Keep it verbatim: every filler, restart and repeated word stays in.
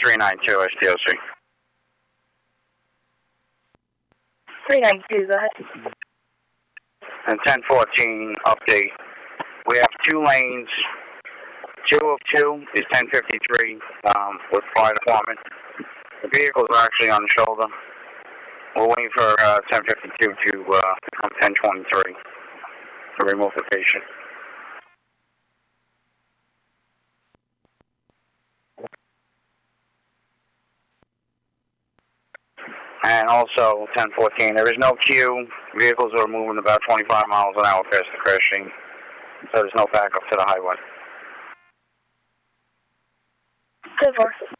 three nine two S T O C. three nine two, go ahead. And ten fourteen, update. We have two lanes. Two of two is ten fifty-three um, with fire department. The vehicles are actually on the shoulder. We're waiting for uh, ten fifty-two to uh, come ten twenty-three to remove the patient. And also ten fourteen, there is no queue. Vehicles are moving about twenty-five miles an hour past the crash scene, so there's no backup to the highway. ten four.